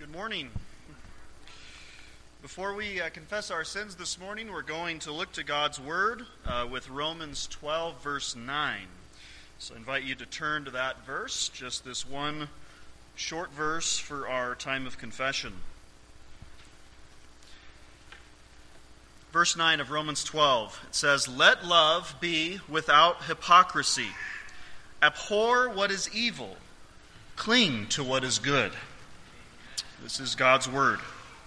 Good morning. Before we confess our sins this morning, we're going to look to God's Word with Romans 12, verse 9. So I invite you to turn to that verse, just this one short verse for our time of confession. Verse 9 of Romans 12, it says, "Let love be without hypocrisy. Abhor what is evil. Cling to what is good." This is God's Word.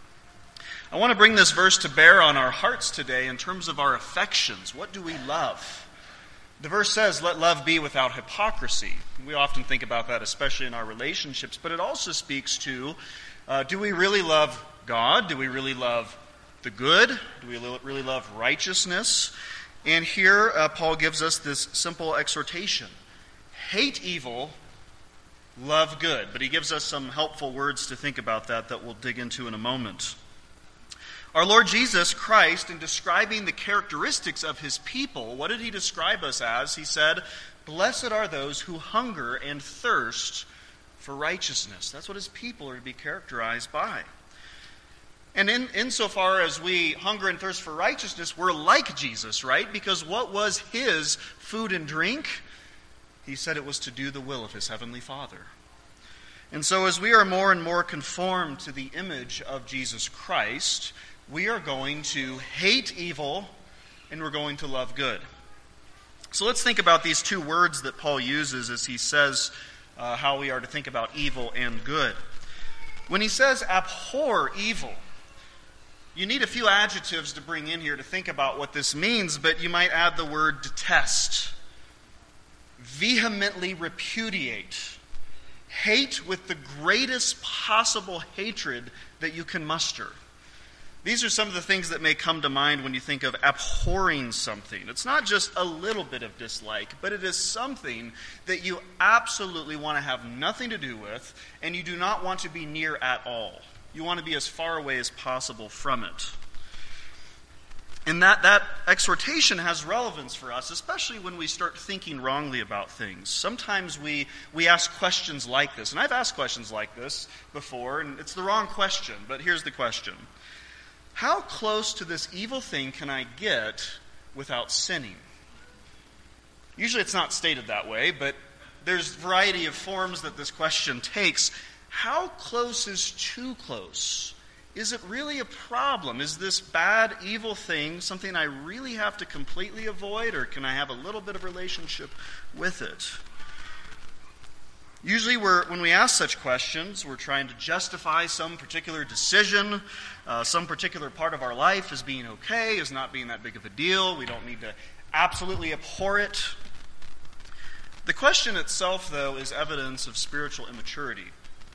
I want to bring this verse to bear on our hearts today in terms of our affections. What do we love? The verse says, "Let love be without hypocrisy." We often think about that, especially in our relationships, but it also speaks to, do we really love God? Do we really love the good? Do we really love righteousness? And here Paul gives us this simple exhortation. Hate evil, love good. But he gives us some helpful words to think about that we'll dig into in a moment. Our Lord Jesus Christ, in describing the characteristics of his people, what did he describe us as? He said, "Blessed are those who hunger and thirst for righteousness." That's what his people are to be characterized by. And insofar as we hunger and thirst for righteousness, we're like Jesus, right? Because what was his food and drink? He said it was to do the will of his heavenly Father. And so as we are more and more conformed to the image of Jesus Christ, we are going to hate evil and we're going to love good. So let's think about these two words that Paul uses as he says how we are to think about evil and good. When he says abhor evil, you need a few adjectives to bring in here to think about what this means, but you might add the word detest, vehemently repudiate, hate with the greatest possible hatred that you can muster. These are some of the things that may come to mind when you think of abhorring something. It's not just a little bit of dislike, but it is something that you absolutely want to have nothing to do with, and you do not want to be near at all. You want to be as far away as possible from it. And that exhortation has relevance for us, especially when we start thinking wrongly about things. Sometimes we ask questions like this, and I've asked questions like this before, and it's the wrong question, but here's the question. How close to this evil thing can I get without sinning? Usually it's not stated that way, but there's a variety of forms that this question takes. How close is too close? Is it really a problem? Is this bad, evil thing something I really have to completely avoid, or can I have a little bit of relationship with it? Usually when we ask such questions, we're trying to justify some particular decision, some particular part of our life as being okay, as not being that big of a deal. We don't need to absolutely abhor it. The question itself, though, is evidence of spiritual immaturity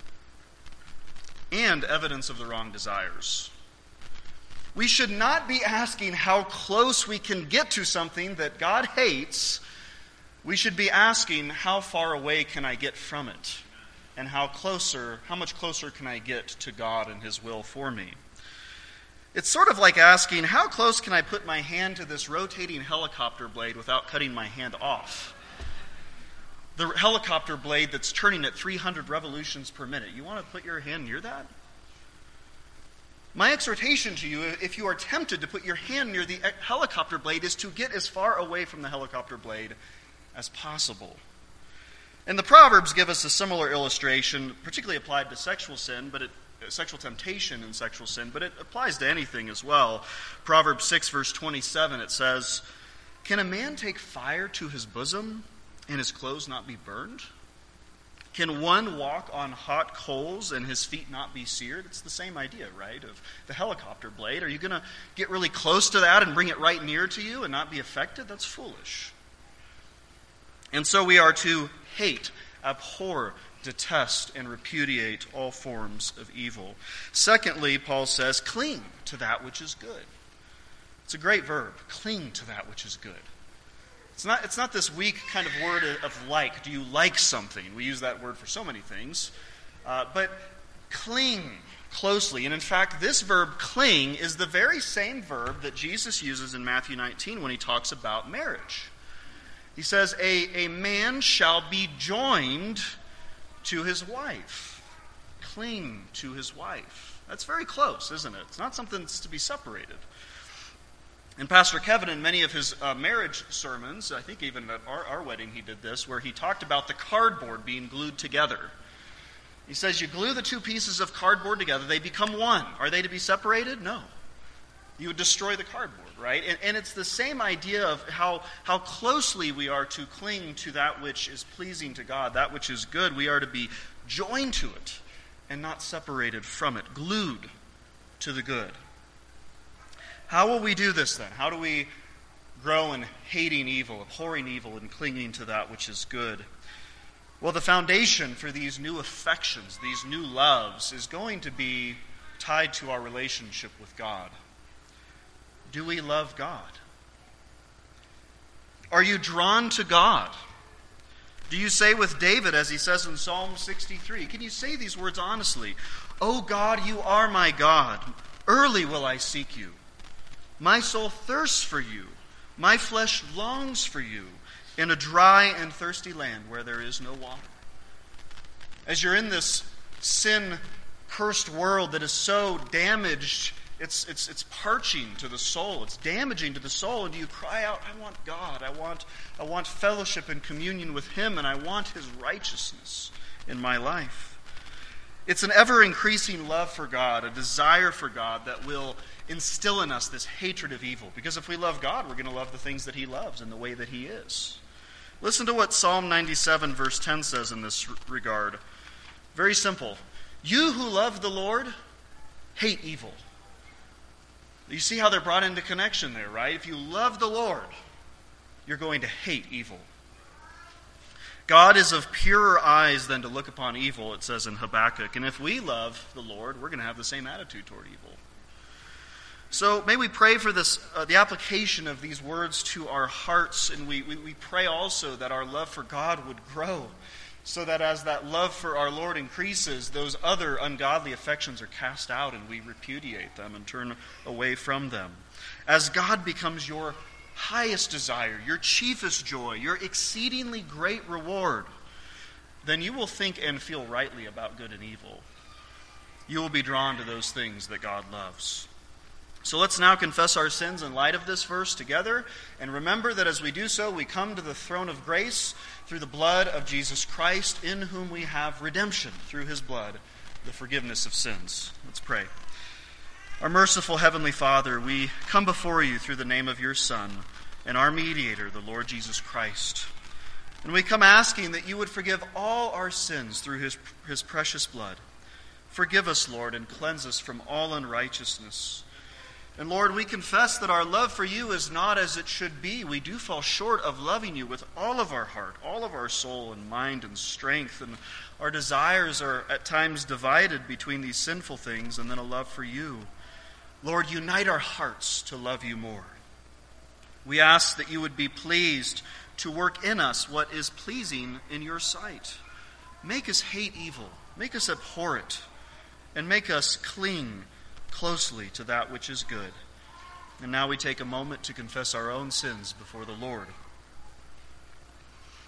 and evidence of the wrong desires. We should not be asking how close we can get to something that God hates. We should be asking, how far away can I get from it? And how much closer can I get to God and his will for me? It's sort of like asking, how close can I put my hand to this rotating helicopter blade without cutting my hand off? The helicopter blade that's turning at 300 revolutions per minute. You want to put your hand near that? My exhortation to you, if you are tempted to put your hand near the helicopter blade, is to get as far away from the helicopter blade as possible. And the Proverbs give us a similar illustration, particularly applied to sexual sin, sexual temptation and sexual sin, but it applies to anything as well. Proverbs 6, verse 27, it says, "Can a man take fire to his bosom and his clothes not be burned? Can one walk on hot coals and his feet not be seared?" It's the same idea, right, of the helicopter blade. Are you going to get really close to that and bring it right near to you and not be affected? That's foolish. And so we are to hate, abhor, detest, and repudiate all forms of evil. Secondly, Paul says, cling to that which is good. It's a great verb, cling to that which is good. It's not this weak kind of word of like. Do you like something? We use that word for so many things. But cling closely. And in fact, this verb cling is the very same verb that Jesus uses in Matthew 19 when he talks about marriage. He says, a man shall be joined to his wife. cling to his wife. That's very close, isn't it? It's not something that's to be separated. And Pastor Kevin, in many of his marriage sermons, I think even at our wedding he did this, where he talked about the cardboard being glued together. He says you glue the two pieces of cardboard together, they become one. Are they to be separated? No. You would destroy the cardboard, right? And it's the same idea of how closely we are to cling to that which is pleasing to God, that which is good. We are to be joined to it and not separated from it, glued to the good. How will we do this then? How do we grow in hating evil, abhorring evil, and clinging to that which is good? Well, the foundation for these new affections, these new loves, is going to be tied to our relationship with God. Do we love God? Are you drawn to God? Do you say with David, as he says in Psalm 63, can you say these words honestly? "O God, you are my God. Early will I seek you. My soul thirsts for you. My flesh longs for you in a dry and thirsty land where there is no water." As you're in this sin-cursed world that is so damaged, it's parching to the soul. It's damaging to the soul. And do you cry out, "I want God. I want fellowship and communion with Him, and I want His righteousness in my life"? It's an ever-increasing love for God, a desire for God that will instill in us this hatred of evil. Because if we love God, we're going to love the things that He loves and the way that He is. Listen to what Psalm 97 verse 10 says in this regard. Very simple. You who love the Lord, hate evil. You see how they're brought into connection there, right? If you love the Lord, you're going to hate evil. God is of purer eyes than to look upon evil, it says in Habakkuk. And if we love the Lord, we're going to have the same attitude toward evil. So may we pray for this, the application of these words to our hearts, and we pray also that our love for God would grow, so that as that love for our Lord increases, those other ungodly affections are cast out and we repudiate them and turn away from them. As God becomes your highest desire, your chiefest joy, your exceedingly great reward, then you will think and feel rightly about good and evil. You will be drawn to those things that God loves. So let's now confess our sins in light of this verse together, and remember that as we do so, we come to the throne of grace through the blood of Jesus Christ, in whom we have redemption through His blood, the forgiveness of sins. Let's pray. Our merciful Heavenly Father, we come before you through the name of your Son and our mediator, the Lord Jesus Christ. And we come asking that you would forgive all our sins through his precious blood. Forgive us, Lord, and cleanse us from all unrighteousness. And Lord, we confess that our love for you is not as it should be. We do fall short of loving you with all of our heart, all of our soul and mind and strength. And our desires are at times divided between these sinful things and then a love for you. Lord, unite our hearts to love you more. We ask that you would be pleased to work in us what is pleasing in your sight. Make us hate evil. Make us abhor it. And make us cling closely to that which is good. And now we take a moment to confess our own sins before the Lord.